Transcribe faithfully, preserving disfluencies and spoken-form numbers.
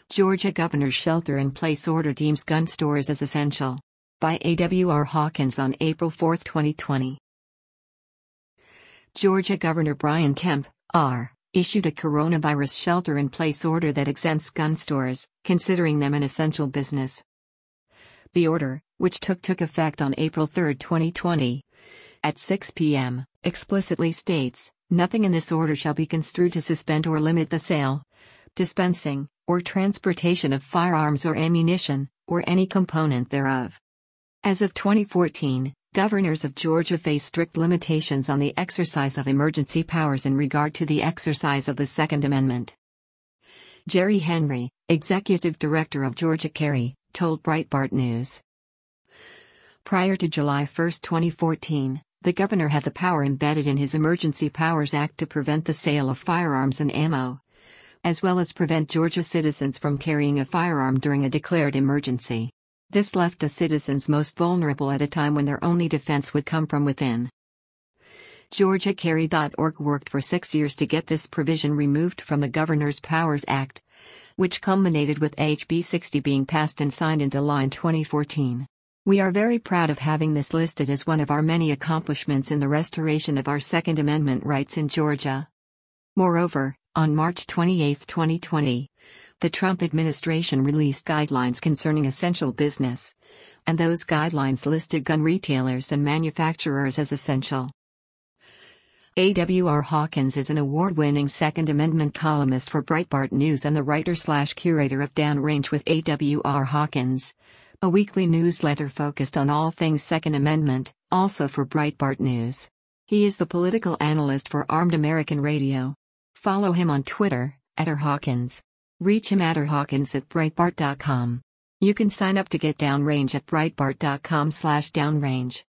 Georgia Governor's Shelter-in-Place Order deems gun stores as essential. By A W R Hawkins on April fourth, twenty twenty. Georgia Governor Brian Kemp, R., issued a coronavirus shelter-in-place order that exempts gun stores, considering them an essential business. The order, which took took effect on April third, twenty twenty, at six p m, explicitly states, nothing in this order shall be construed to suspend or limit the sale, dispensing, or transportation of firearms or ammunition, or any component thereof. As of twenty fourteen, governors of Georgia face strict limitations on the exercise of emergency powers in regard to the exercise of the Second Amendment. Jerry Henry, executive director of Georgia Carry, told Breitbart News. Prior to July first, twenty fourteen, the governor had the power embedded in his Emergency Powers Act to prevent the sale of firearms and ammo, as well as prevent Georgia citizens from carrying a firearm during a declared emergency. This left the citizens most vulnerable at a time when their only defense would come from within. Georgia Carry dot org worked for six years to get this provision removed from the Governor's Powers Act, which culminated with H B sixty being passed and signed into law in twenty fourteen. We are very proud of having this listed as one of our many accomplishments in the restoration of our Second Amendment rights in Georgia. Moreover, on March twenty-eighth, twenty twenty, the Trump administration released guidelines concerning essential business, and those guidelines listed gun retailers and manufacturers as essential. A W R Hawkins is an award-winning Second Amendment columnist for Breitbart News and the writer-slash-curator of Downrange with A W R Hawkins, a weekly newsletter focused on all things Second Amendment, also for Breitbart News. He is the political analyst for Armed American Radio. Follow him on Twitter, at R Hawkins. Reach him at r hawkins at breitbart dot com. You can sign up to get Downrange at breitbart dot com slash downrange.